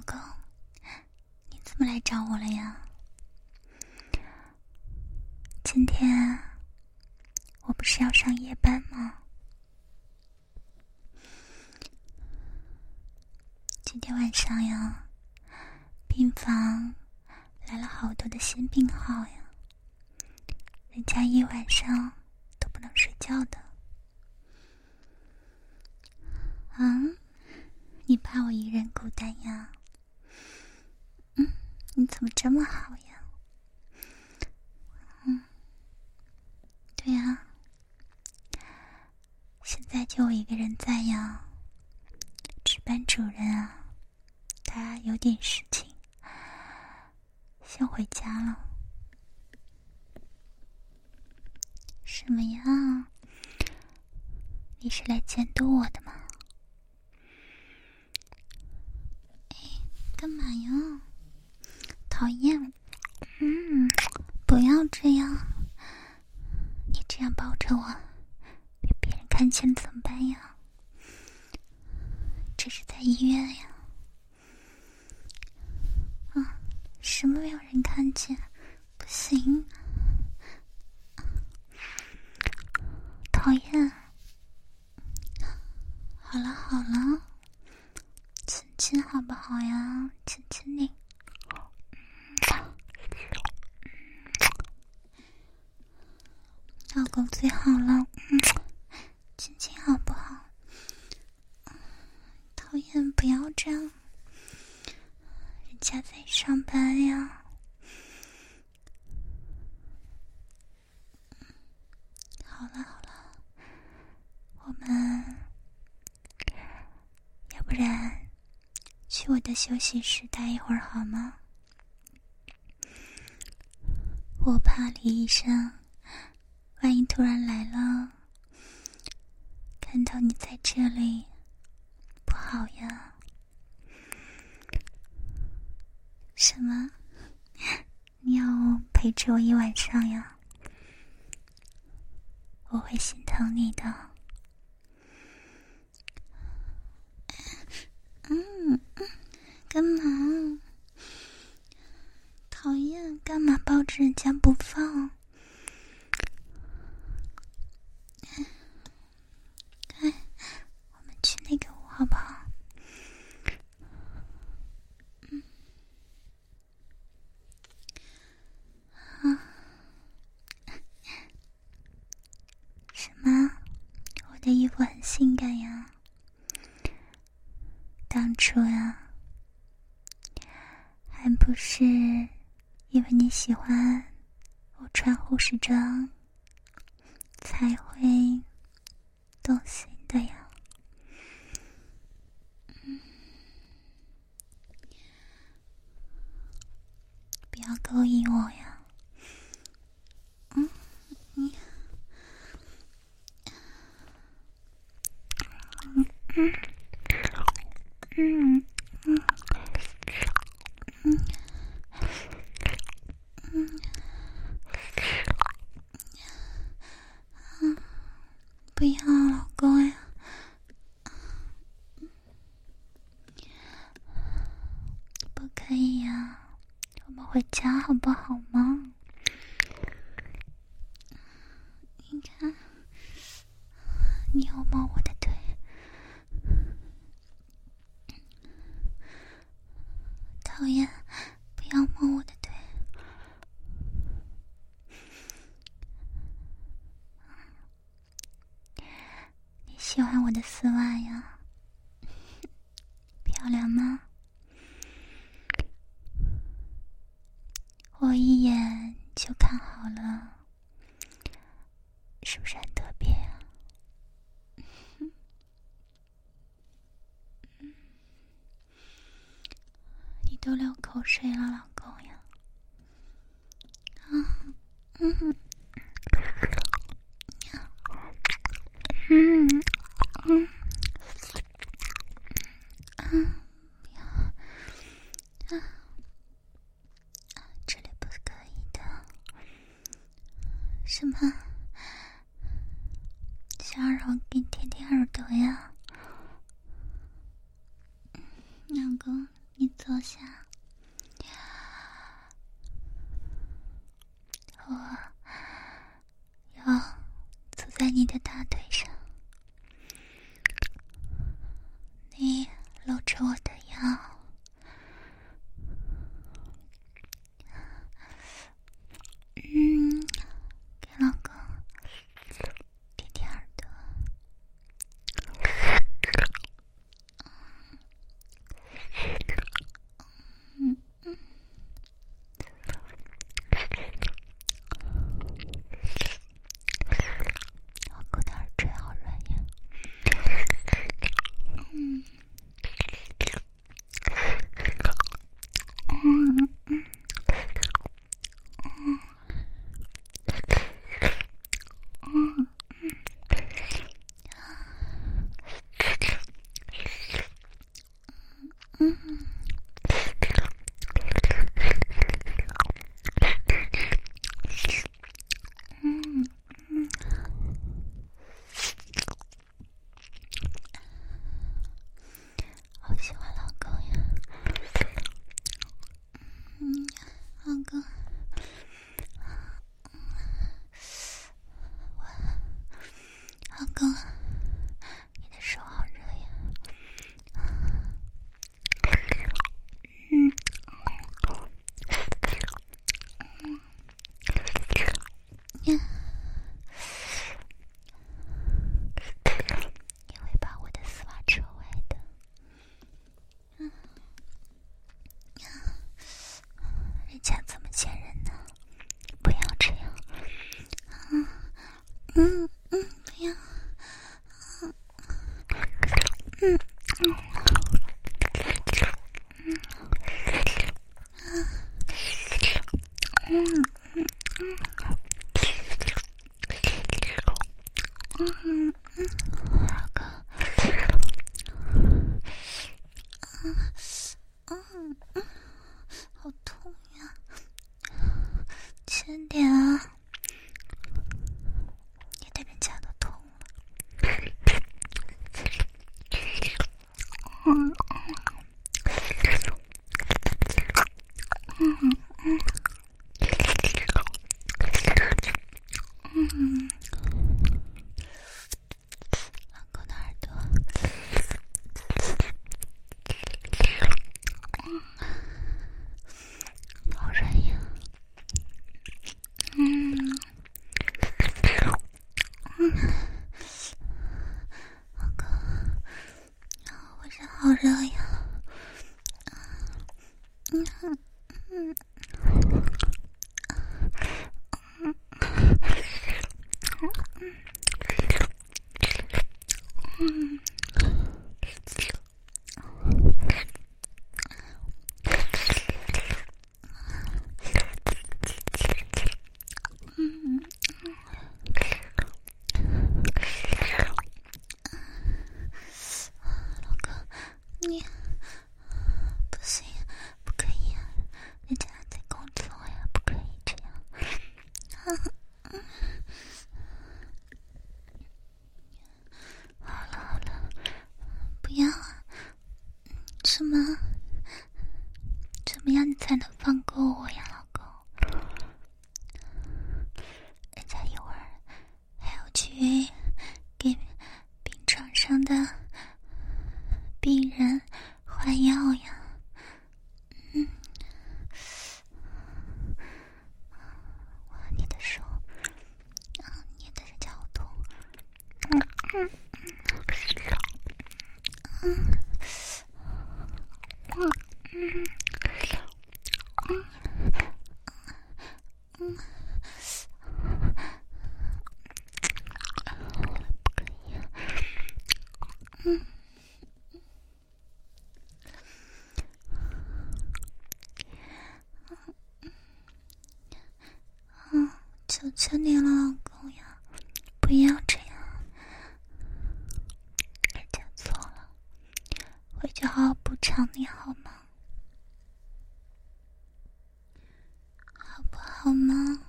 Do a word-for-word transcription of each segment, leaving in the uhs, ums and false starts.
公，你怎么来找我了呀？今天我不是要上夜班吗？今天晚上呀，病房来了好多的新病号呀，人家一晚上都不能睡觉的。嗯，你怕我一人孤单呀？嗯，你怎么这么好呀？嗯，对呀，现在就我一个人在呀。值班主任啊，他有点事情，先回家了。什么呀？你是来监督我的吗？哎，干嘛呀？讨厌！嗯，不要这样，你这样抱着我，被别人看见了怎么办呀？这是在医院呀。啊，什么没有人看见？不行，讨厌！好了好了，亲亲好不好呀？亲亲你。老公最好了，嗯，亲亲好不好？讨厌，不要这样，人家在上班呀。好了好了，我们要不然去我的休息室待一会儿好吗？我怕李医生万一突然来了，看到你在这里不好呀。什么？你要陪着我一晚上呀？我会心疼你的。嗯嗯，干嘛？讨厌，干嘛抱着人家不放？哎，我们去那个屋好不好？嗯。啊？什么？我的衣服很性感呀。当初呀，还不是因为你喜欢我穿护士装才会动心的呀。嗯，不要勾引我呀。嗯，你嗯嗯嗯嗯嗯嗯嗯，不要老公呀。不可以呀，我们回家好不好吗？你看，你有摸我的腿，讨厌，不要摸我的腿。你喜欢我的丝袜呀？漂亮吗？我一眼就看好了，是不是很特别呀？你都流口水了，老公呀。啊，嗯嗯嗯嗯，啊，这里不可以的。什么？想让我给你舔舔耳朵呀？老公，你走坐下，我要坐在你的大腿上，你搂着我的腰，嗯，给老公点点耳朵，嗯嗯，老公的耳垂好软呀，嗯嗯嗯嗯。嗯嗯嗯嗯，好喜欢老公呀！嗯，老公，我，老公，你的手好热呀！嗯。嗯，你会把我的丝袜扯歪的。嗯，人家怎么见人呢？不要这样。嗯嗯嗯，不要。嗯嗯嗯嗯嗯嗯。嗯嗯，老公，嗯嗯嗯，好痛呀！轻点啊，你的人家都痛了。嗯嗯嗯嗯，老公的耳朵。好软呀，嗯，嗯，老公，我这好热呀，嗯嗯嗯嗯嗯。嗯，老公，你不行，不可以啊！人家在工作呀，不可以这样。嗯，好了好了，不要啊！什么？怎么样你才能放过我呀，老公？人家一会儿还要去给病床上的病人换药呀。嗯，哇，你的手啊，捏的人家好痛。嗯嗯嗯嗯嗯嗯嗯，不可以啊。嗯嗯，求求你了，老公呀，不要这样，人家错了，回去好好补偿你好吗？好不好吗？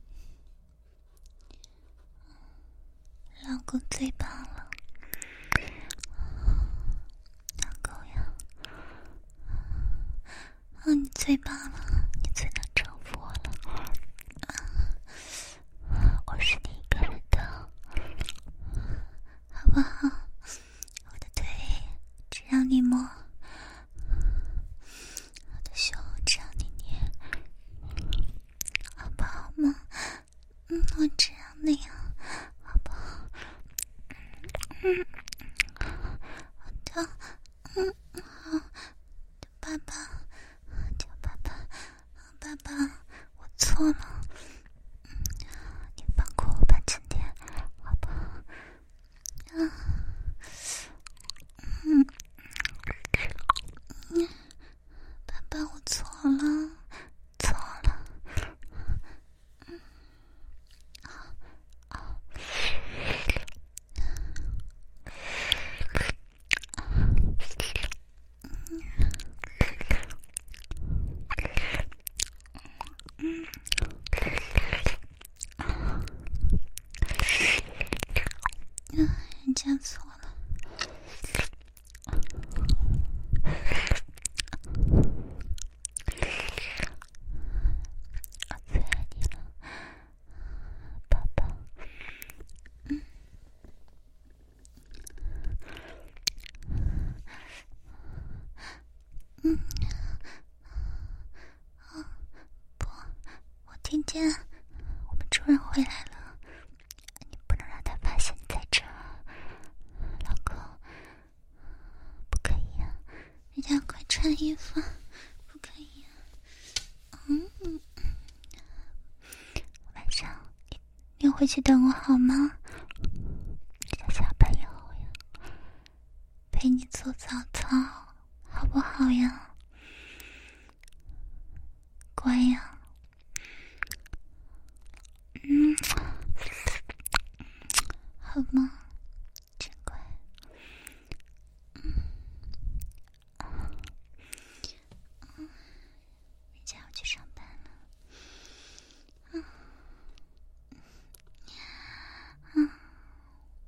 老公最棒了，老公呀， 哦，你最棒了，你最能征服我了。我是你一个人的，好不好？我的腿只让你摸，我的胸只让你捏，好不好吗？嗯，我只让你，好不好？嗯，好的，嗯，好，爸爸，叫爸爸，爸爸，我错了。你放过我吧，今天，好不好？啊，嗯，嗯，爸爸，我错了，错了。嗯，好，好。嗯，嗯，人家错了。我最爱你了，爸爸。嗯，嗯，哦，不，我听见我们主人回来了，你不能让他发现你在这，老公，不可以呀、啊，人家快穿衣服，不可以呀、啊。嗯，晚上你你回去等我好吗？等下班以后呀，陪你做早操，好不好呀？乖呀。嗯，好吗？